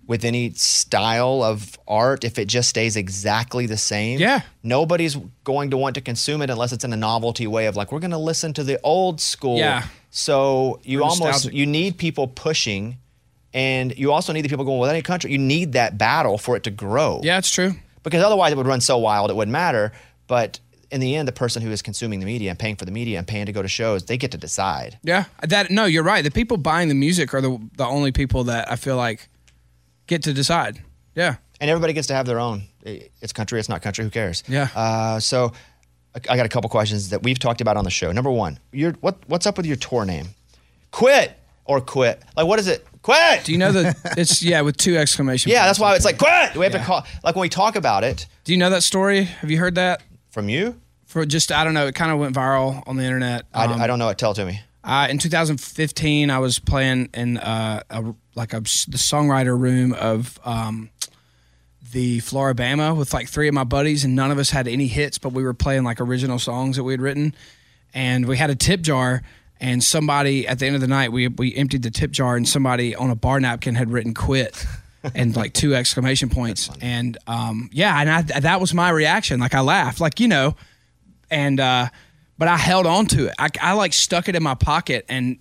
with any style of art if it just stays exactly the same.
Yeah.
Nobody's going to want to consume it unless it's in a novelty way of like, we're going to listen to the old school.
Yeah.
So you
Nostalgic.
you need people pushing, and you also need the people going, well, any country, you need that battle for it to grow.
Yeah, it's true.
Because otherwise it would run so wild it wouldn't matter. But in the end, the person who is consuming the media and paying for the media and paying to go to shows, they get to decide.
Yeah, no, you're right. The people buying the music are the only people that I feel like get to decide. Yeah.
And everybody gets to have their own. It's country, it's not country, who cares?
Yeah.
So I got a couple questions that we've talked about on the show. Number one, what's up with your tour name? Quit or quit? Like, what is it? Quit!
Do you know that it's, with 2 exclamation
Yeah,
points.
that's why it's like, quit! We have to call, like when we talk about it.
Do you know that story? Have you heard that?
From you?
For just, I don't know, it kind of went viral on the internet.
I don't know it. Tell it to me.
In 2015, I was playing in the songwriter room of the Floribama with like 3 of my buddies, and none of us had any hits, but we were playing like original songs that we had written. And we had a tip jar, and somebody at the end of the night, we emptied the tip jar, and somebody on a bar napkin had written "quit" and like 2 exclamation points. And that was my reaction. Like I laughed, like, and but I held on to it. I like stuck it in my pocket, and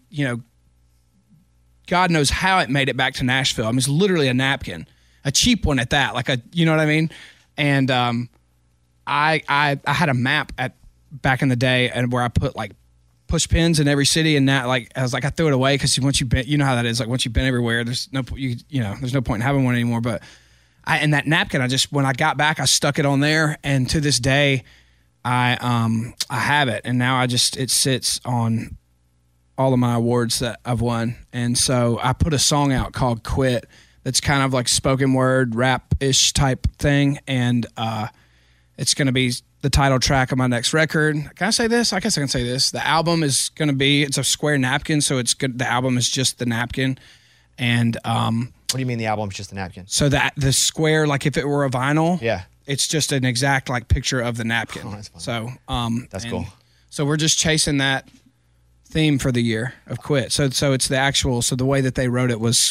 God knows how it made it back to Nashville. I mean, it's literally a napkin, a cheap one at that. Like you know what I mean? And I had a map back in the day, and where I put like push pins in every city, and that I threw it away because once you've been, you know how that is. Like once you've been everywhere, there's no there's no point in having one anymore. But and that napkin, when I got back, I stuck it on there, and to this day, I have it, and now it sits on all of my awards that I've won. And so I put a song out called "Quit" that's kind of like spoken word rap-ish type thing, and it's going to be the title track of my next record. Can I say this? I guess I can say this. The album is going to be, it's a square napkin, so it's good. The album is just the napkin. And
what do you mean the album is just the napkin?
So that the square, like if it were a vinyl,
yeah,
it's just an exact like picture of the napkin.
Oh, that's funny.
So
that's cool.
So we're just chasing that theme for the year of "Quit." So it's the actual. So the way that they wrote it was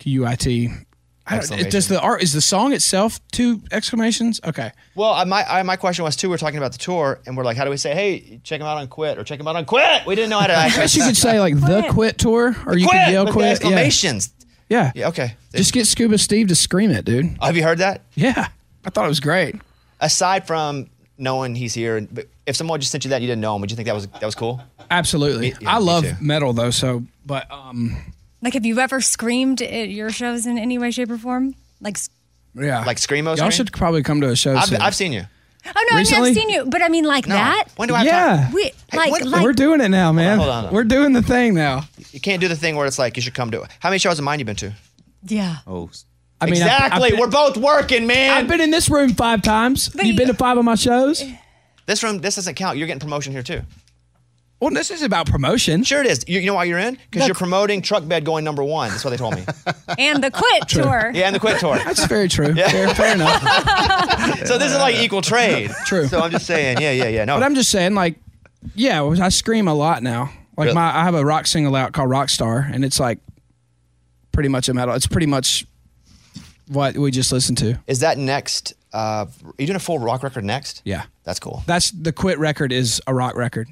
QUIT. Does the art, is the song itself 2 exclamations? Okay.
Well, my question was too. We're talking about the tour, and we're like, how do we say, hey, check them out on "Quit" or check them out on "Quit"? We didn't know how to.
I guess you could say like the "Quit" tour, or you
"Quit"
could yell
with
"Quit."
Exclamations.
Yeah.
Yeah. Okay.
Just get Scuba Steve to scream it, dude.
Have you heard that?
Yeah. I thought it was great.
Aside from knowing he's here, if someone just sent you that, you didn't know him, would you think that was cool?
Absolutely. I love metal though. So, but
like, have you ever screamed at your shows in any way, shape, or form? Like
Screamo.
Y'all should probably come to a show.
I've seen you.
Oh no,
Recently?
I've seen you, but I mean like that.
When do I?
Yeah. We're doing it now, man.
Hold on.
We're doing the thing now.
You can't do the thing where it's like you should come to it. How many shows of mine you been to?
Yeah.
Oh.
I mean,
exactly. We're both working, man.
I've been in this room 5 times. You've been to 5 of my shows.
This room, this doesn't count. You're getting promotion here too.
Well, this is about promotion.
Sure it is. You know why you're in? Because you're promoting Truck Bed going #1. That's what they told me.
And the Quit tour.
Yeah, and the Quit tour.
That's very true.
Yeah.
Fair enough.
So this is like equal trade.
True.
So I'm just saying, yeah. No.
But I'm just saying, like, yeah, I scream a lot now. Like
Really?
I have a rock single out called Rockstar, and it's like pretty much a metal. It's pretty much what we just listened to.
Is that next? Are you doing a full rock record next?
Yeah.
That's cool.
That's the Quit record is a rock record.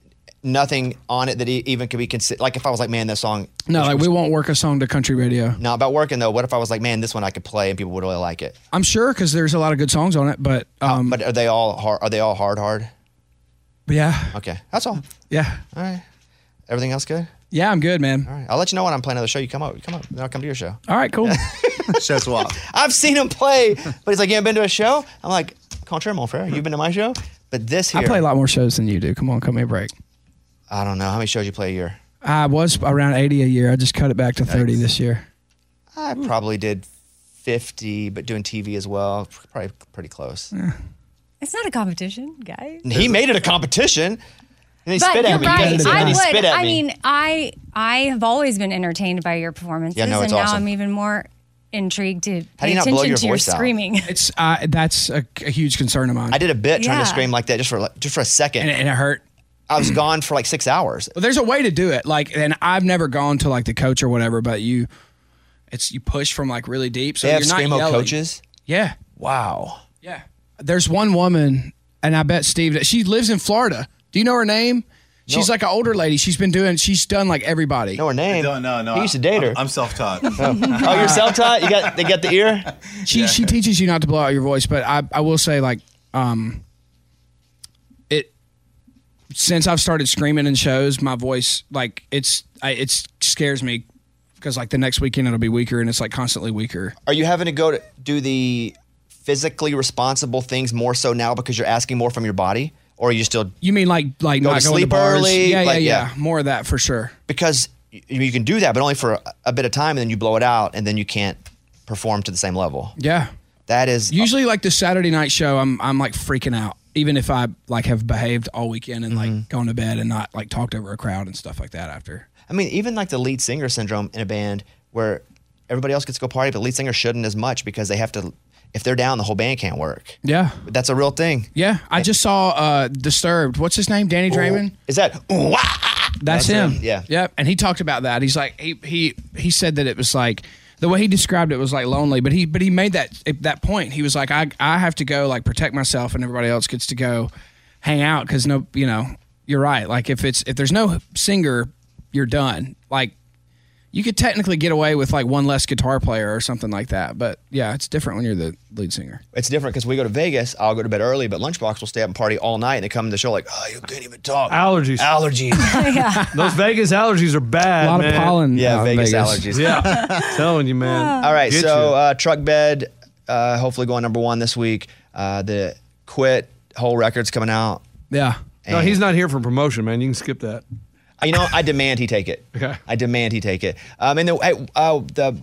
Nothing on it that even could be considered. Like if I was like, man, this song.
No, like we won't work a song to country radio.
No, about working though. What if I was like, man, this one I could play and people would really like it?
I'm sure because there's a lot of good songs on it, but
but are they all hard? Are they all hard?
Yeah.
Okay, that's all.
Yeah.
All right. Everything else good?
Yeah, I'm good, man.
All right. I'll let you know when I'm playing another show. You come up. Then I'll come to your show.
All right, cool.
Show swap.
I've seen him play, but he's like, you haven't been to a show? I'm like, contraire, mon frere. You've been to my show? But this here.
I play a lot more shows than you do. Come on, cut me a break.
I don't know. How many shows you play a year?
I was around 80 a year. I just cut it back to 30 this year.
I probably did 50, but doing TV as well. Probably pretty close.
Yeah.
It's not a competition, guys.
He made it a competition. And he
But
spit
you're
at me.
right. I
He
would.
spit at
I
me.
mean, I have always been entertained by your performances,
Yeah, no, it's
and now
awesome.
I'm even more intrigued to
How do
pay
you not blow
attention
your
to your
voice out?
screaming.
It's that's a huge concern of mine.
I did a bit trying
Yeah.
to scream like that just for a second.
And it hurt.
I was gone for like 6 hours.
Well, there's a way to do it. Like, and I've never gone to like the coach or whatever, but It's you push from like really deep. So
They have
you're not
Screamo
yelling.
coaches?
Yeah.
Wow.
Yeah. There's one woman, and I bet Steve, she lives in Florida. Do you know her name? She's like an older lady. She's done like everybody.
Know her name?
No.
He used to date her.
I'm self-taught.
Oh, you're self-taught? They got the ear?
She teaches you not to blow out your voice, but I will say like since I've started screaming in shows, my voice like it scares me because like the next weekend it'll be weaker and it's like constantly weaker.
Are you having to go to do the physically responsible things more so now because you're asking more from your body? Or are you still...
You mean like
go
not
to
going
sleep
to bars?
early?
Yeah. More of that for sure.
Because you can do that, but only for a bit of time, and then you blow it out, and then you can't perform to the same level.
Yeah.
That is...
Usually like the Saturday night show, I'm like freaking out. Even if I like have behaved all weekend and like gone to bed and not like talked over a crowd and stuff like that after.
I mean, even like the lead singer syndrome in a band where everybody else gets to go party, but the lead singer shouldn't as much because they have to... If they're down, the whole band can't work.
Yeah.
That's a real thing.
Yeah. I just saw Disturbed. What's his name? Danny Draymond?
Is that...
That's him.
Yeah.
Yep. And he talked about that. He's like he said that it was like the way he described it was like lonely, but he made that point. He was like, I have to go like protect myself and everybody else gets to go hang out because you're right. Like if there's no singer, you're done. Like you could technically get away with like one less guitar player or something like that. But yeah, it's different when you're the lead singer.
It's different because we go to Vegas, I'll go to bed early, but Lunchbox will stay up and party all night, and they come to the show like, oh, you can't even talk.
Allergies.
Yeah.
Those Vegas allergies are bad,
A lot
man.
of pollen.
Yeah, Vegas
Vegas.
allergies.
Yeah. Telling you, man.
All right,
Get
so Truck Bed, hopefully going number one this week. The Quit whole record's coming out.
Yeah.
No, he's not here for promotion, man. You can skip that.
You know, I demand he take it.
Okay.
I demand he take it. And the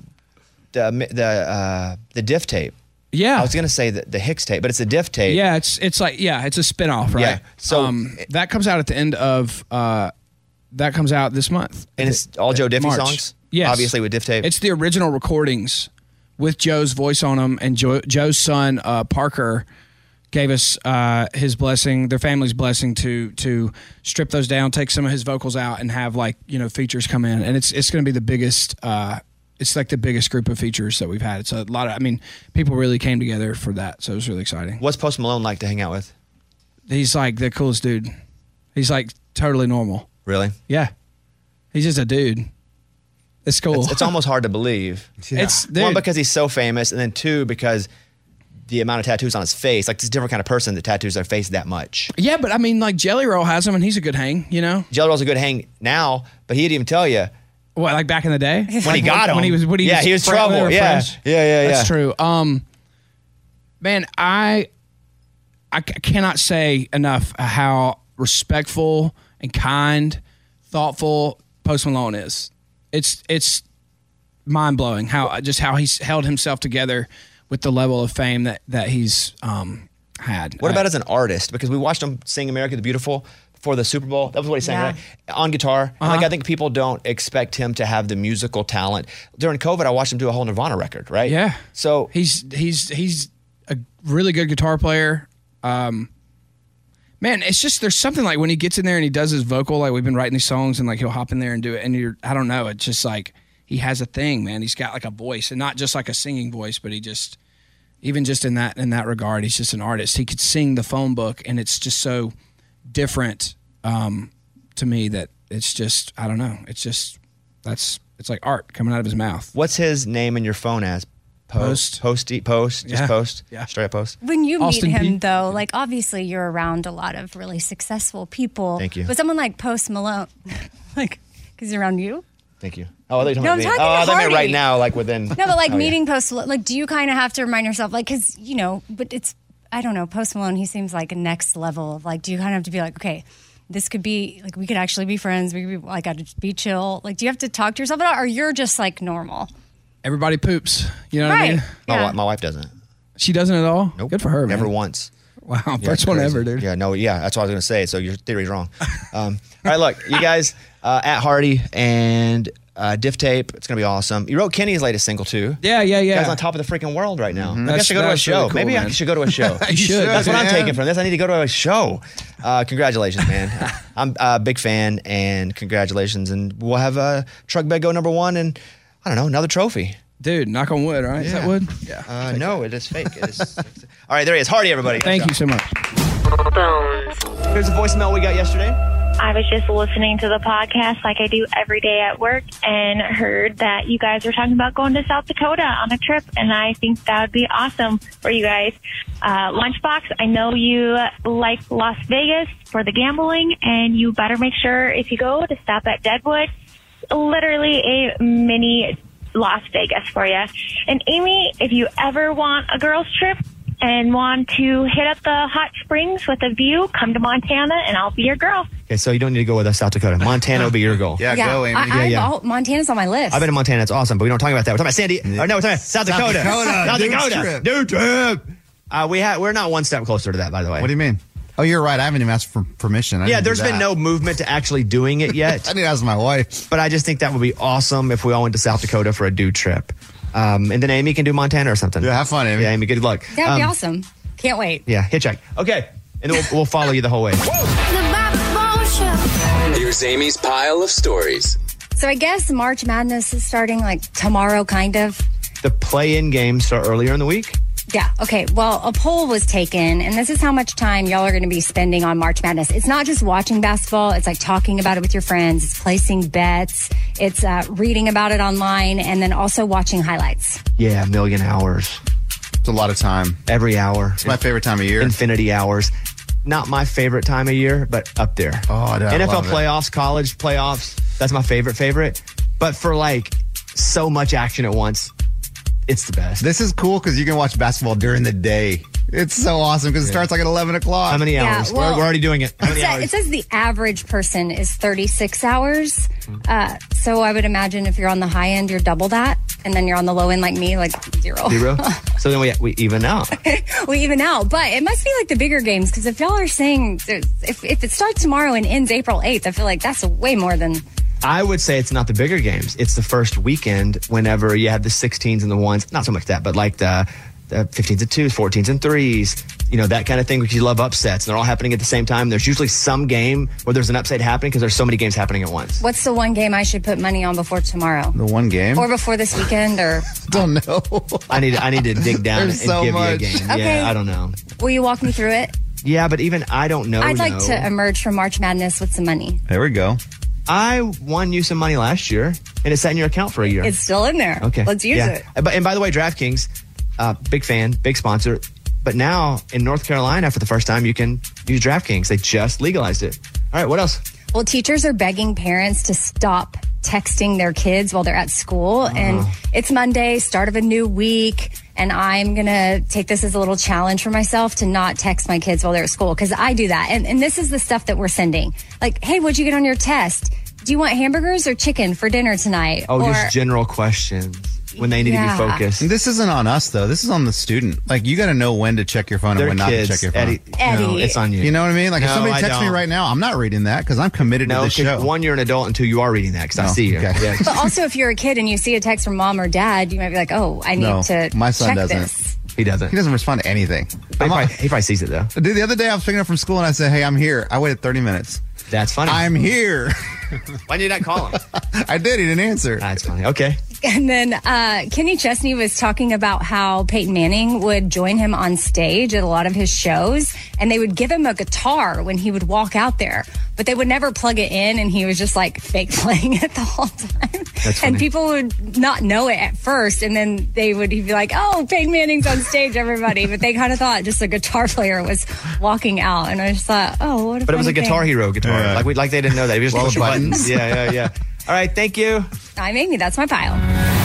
diff tape.
Yeah.
I was gonna say the Hicks tape, but it's a diff tape.
Yeah, it's a spinoff, right?
Yeah. So
that comes out at the end of that comes out this month.
And it's all Joe Diffie
March.
songs?
Yes.
Obviously with diff tape.
It's the original recordings with Joe's voice on them, and Joe's son Parker gave us his blessing, their family's blessing to strip those down, take some of his vocals out, and have features come in. And it's going to be the biggest. It's like the biggest group of features that we've had. It's a lot of. I mean, people really came together for that, so it was really exciting.
What's Post Malone like to hang out with?
He's like the coolest dude. He's like totally normal.
Really?
Yeah. He's just a dude. It's cool.
It's almost hard to believe.
Yeah.
One, because he's so famous, and then two, because the amount of tattoos on his face. Like, this different kind of person that tattoos their face that much.
Yeah, but I mean, like Jelly Roll has him, and he's a good hang,
Jelly Roll's a good hang now, but he didn't even tell you.
What, like back in the day?
When he got him.
When he was
he was trouble. Yeah.
That's true. Man, I cannot say enough how respectful and kind, thoughtful Post Malone is. It's mind blowing how he's held himself together with the level of fame that he's had.
What about as an artist? Because we watched him sing "America the Beautiful" for the Super Bowl. That was what he sang, right? On guitar. And I think people don't expect him to have the musical talent. During COVID, I watched him do a whole Nirvana record, right?
Yeah.
So
he's a really good guitar player. Man, it's just there's something like when he gets in there and he does his vocal, like we've been writing these songs and like he'll hop in there and do it, and I don't know, it's just like he has a thing, man. He's got like a voice, and not just like a singing voice, but even just in that regard, he's just an artist. He could sing the phone book, and it's just so different to me that it's just, I don't know. It's just it's like art coming out of his mouth.
What's his name in your phone as? Post. Just
Yeah.
Post.
Yeah.
Straight up Post.
When you
Austin
meet him,
P.
though, like obviously you're around a lot of really successful people.
Thank you.
But someone like Post Malone, like, because he's around you.
Thank you. Oh, I thought you were
No, I'm
talking
talking
about me.
to
I thought you meant right
Hardy.
now, like within.
No, but like
Oh, yeah.
meeting Post Malone, like, do you kind of have to remind yourself, like, because but it's, I don't know, Post Malone, he seems like a next level of like, do you kind of have to be like, okay, this could be like, we could actually be friends. We could be like, I'd be chill. Like, do you have to talk to yourself about it, or you're just like normal?
Everybody poops. You know what I mean?
My wife doesn't.
She doesn't at all?
Nope.
Good for her, man.
Never once.
Wow,
Yeah,
first one
crazy.
ever, dude.
Yeah, that's what I was going to say. So your theory's wrong. All right, look, you guys, at Hardy and Diff Tape, it's going to be awesome. You wrote Kenny's latest single, too.
Yeah.
You guys on top of the freaking world right now. I guess I should go to a
That's
show.
really cool,
Maybe I
man.
should go to a show.
You should.
That's what I'm
man.
taking from this. I need to go to a show. Congratulations, man. I'm a big fan, and congratulations. And we'll have Truck Bed go number one, and I don't know, another trophy.
Dude, knock on wood, right? Is that wood?
Yeah. No, it is fake. It is. All right, there he is. Hardy, everybody.
Thank you so much.
Here's a voicemail we got yesterday.
I was just listening to the podcast like I do every day at work and heard that you guys were talking about going to South Dakota on a trip, and I think that would be awesome for you guys. Lunchbox, I know you like Las Vegas for the gambling, and you better make sure if you go to stop at Deadwood, literally a mini Las Vegas for you. And Amy, if you ever want a girls trip and want to hit up the hot springs with a view, come to Montana and I'll be your girl.
Okay, so you don't need to go with us, South Dakota. Montana will be your goal.
Go, Amy.
Montana's on my list.
I've been to Montana. It's awesome, but we don't talk about that. We're talking about Sandy. Or no, we're talking about South Dakota. South Dakota. Dude trip. We're not one step closer to that, by the way.
What do you mean? Oh, you're right. I haven't even asked for permission.
There's been no movement to actually doing it yet.
I need to ask my wife.
But I just think that would be awesome if we all went to South Dakota for a dude trip. And then Amy can do Montana or something.
Yeah, have fun, Amy.
Yeah, Amy, good luck.
That would be awesome. Can't wait.
Yeah, hitchhike. Okay, and then we'll follow you the whole way.
Here's Amy's pile of stories.
So I guess March Madness is starting like tomorrow, kind of.
The play-in games start earlier in the week?
Yeah. Okay. Well, a poll was taken, and this is how much time y'all are going to be spending on March Madness. It's not just watching basketball. It's like talking about it with your friends. It's placing bets. It's reading about it online, and then also watching highlights.
Yeah, 1,000,000 hours.
It's a lot of time.
Every hour.
It's my favorite time of year.
Infinity hours. Not my favorite time of year, but up there.
Oh, dude,
NFL playoffs, college playoffs. That's my favorite. But for like so much action at once, it's the best.
This is cool because you can watch basketball during the day. It's so awesome because it starts like at 11 o'clock.
How many hours?
well,
we're already doing it. How many hours?
It says the average person is 36 hours. So I would imagine if you're on the high end, you're double that. And then you're on the low end like me, like zero.
So then we even out.
We even out. But it must be like the bigger games because if y'all are saying, if it starts tomorrow and ends April 8th, I feel like that's way more than...
I would say it's not the bigger games. It's the first weekend whenever you have the 16s and the 1s. Not so much that, but like the 15s and 2s, 14s and 3s, you know, that kind of thing, because you love upsets. And they're all happening at the same time. There's usually some game where there's an upset happening because there's so many games happening at once.
What's the one game I should put money on before tomorrow?
The one game?
Or before this weekend? Or
don't know.
I need to dig down and
so
give
much.
you a game.
Okay.
Yeah, I don't know.
Will you walk me through it?
Yeah, but even I don't know.
I'd like to emerge from March Madness with some money.
There we go.
I won you some money last year, and it sat in your account for a year.
It's still in there.
Okay.
Let's use it.
And by the way, DraftKings, big fan, big sponsor. But now in North Carolina, for the first time, you can use DraftKings. They just legalized it. All right, what else?
Well, teachers are begging parents to stop texting their kids while they're at school. And it's Monday, start of a new week. And I'm going to take this as a little challenge for myself to not text my kids while they're at school, because I do that. And this is the stuff that we're sending. Like, hey, what'd you get on your test? Do you want hamburgers or chicken for dinner tonight?
Oh, just general questions when they need to be focused.
This isn't on us, though. This is on the student. Like, you got to know when to check your phone and when not to check your phone.
Eddie.
No, it's on you.
You know what I mean? Like, if
No,
somebody
I
texts me
don't.
right now, I'm not reading that because I'm committed to this show.
One, you're an adult, and two, you are reading that because I see you.
okay.
Yeah.
But also, if you're a kid and you see a text from mom or dad, you might be like, oh, I need to
my son
check
doesn't.
this.
He doesn't.
He doesn't respond to anything.
He probably sees it, though.
Dude, the other day I was picking up from school and I said, hey, I'm here. I waited 30 minutes.
That's funny.
I'm here.
Why did you not call him?
I did. He didn't answer.
That's funny. Okay.
And then Kenny Chesney was talking about how Peyton Manning would join him on stage at a lot of his shows, and they would give him a guitar when he would walk out there, but they would never plug it in, and he was just like fake playing it the whole time.
That's funny.
And people would not know it at first, and then he'd be like, oh, Peyton Manning's on stage, everybody. But they kind of thought just a guitar player was walking out, and I just thought, oh, what a
But it was a
funny
Guitar
thing.
Hero guitar.
Yeah.
Like they didn't know that. He was just
Well,
pushing
buttons.
buttons. Yeah. All right, thank you.
I'm Amy. That's my pile.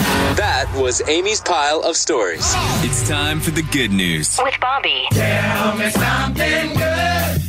That was Amy's pile of stories. It's time for the good news.
With Bobby.
Tell me something good.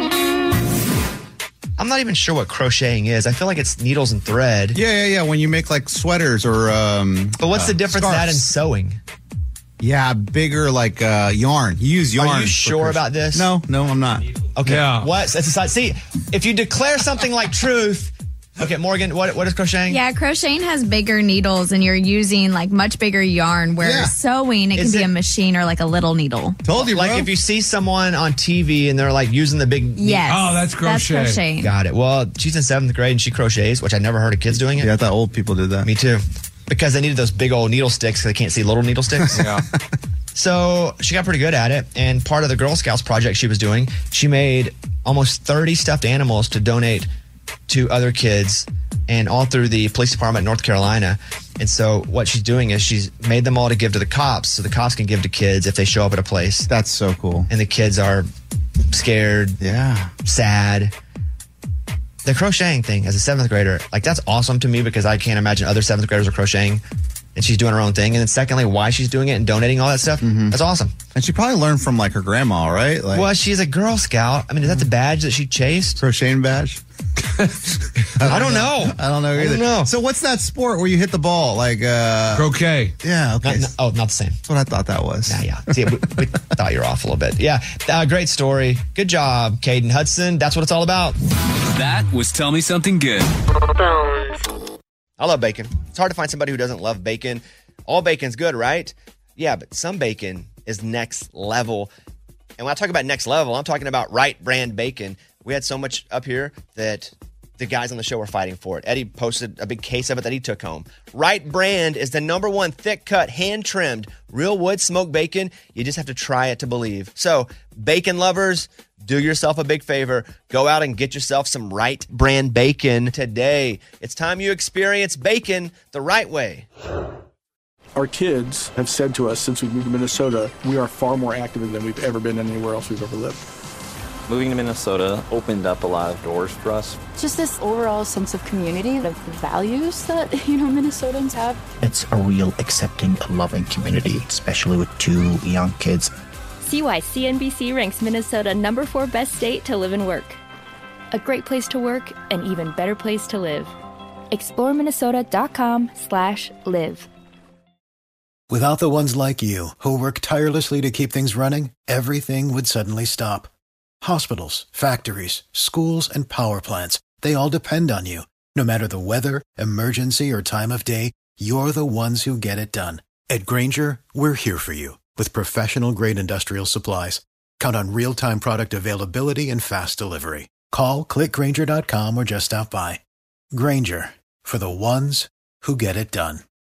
I'm not even sure what crocheting is. I feel like it's needles and thread.
Yeah. When you make like sweaters or
But what's the difference in that and
scarves.
sewing?
Yeah, bigger like yarn. You use yarn.
Are you
for
sure
crochet.
about this?
No, I'm not.
Okay.
Yeah.
What? That's a side. See, if you declare something like truth. Okay, Morgan, what is crocheting?
Yeah, crocheting has bigger needles and you're using like much bigger yarn, where
Yeah.
sewing, it
Is
can be
it-
a machine or like a little needle.
Told you, bro.
Like if you see someone on TV and they're like using the big.
Yes.
Oh, that's crochet.
That's crocheting.
Got it. Well, she's in 7th grade and she crochets, which I never heard of kids doing it.
Yeah, I thought old people did that.
Me too. because they needed those big old needle sticks because they can't see little needle sticks.
Yeah.
So she got pretty good at it. And part of the Girl Scouts project she was doing, she made almost 30 stuffed animals to donate to other kids and all through the police department in North Carolina. And so what she's doing is she's made them all to give to the cops so the cops can give to kids if they show up at a place.
That's so cool.
And the kids are scared, sad. The crocheting thing as a 7th grader, like that's awesome to me because I can't imagine other 7th graders are crocheting. And she's doing her own thing. And then secondly, why she's doing it and donating all that stuff, that's awesome.
And she probably learned from like her grandma, right? Like,
well, she's a Girl Scout. I mean, is that the badge that she chased?
Crocheting badge?
I don't know.
I don't know either.
I don't know.
So what's that sport where you hit the ball? Like
croquet.
Yeah, okay.
Not the same.
That's what I thought that was.
Yeah. See, we thought you were off a little bit. Yeah, great story. Good job, Caden Hudson. That's what it's all about.
That was Tell Me Something Good.
I love bacon. It's hard to find somebody who doesn't love bacon. All bacon's good, right? Yeah, but some bacon is next level. And when I talk about next level, I'm talking about Wright Brand bacon. We had so much up here that the guys on the show were fighting for it. Eddie posted a big case of it that he took home. Wright Brand is the #1 thick-cut, hand-trimmed, real wood smoked bacon. You just have to try it to believe. So, bacon lovers, do yourself a big favor. Go out and get yourself some Wright Brand bacon today. It's time you experience bacon the right way.
Our kids have said to us since we moved to Minnesota, we are far more active than we've ever been anywhere else we've ever lived.
Moving to Minnesota opened up a lot of doors for us.
Just this overall sense of community, of values that, Minnesotans have.
It's a real accepting, loving community, especially with 2 young kids.
See why CNBC ranks Minnesota #4 best state to live and work. A great place to work, an even better place to live. ExploreMinnesota.com/live.
Without the ones like you, who work tirelessly to keep things running, everything would suddenly stop. Hospitals, factories, schools, and power plants, they all depend on you. No matter the weather, emergency, or time of day, you're the ones who get it done. At Grainger, we're here for you with professional-grade industrial supplies. Count on real-time product availability and fast delivery. Call, click Grainger.com, or just stop by. Grainger, for the ones who get it done.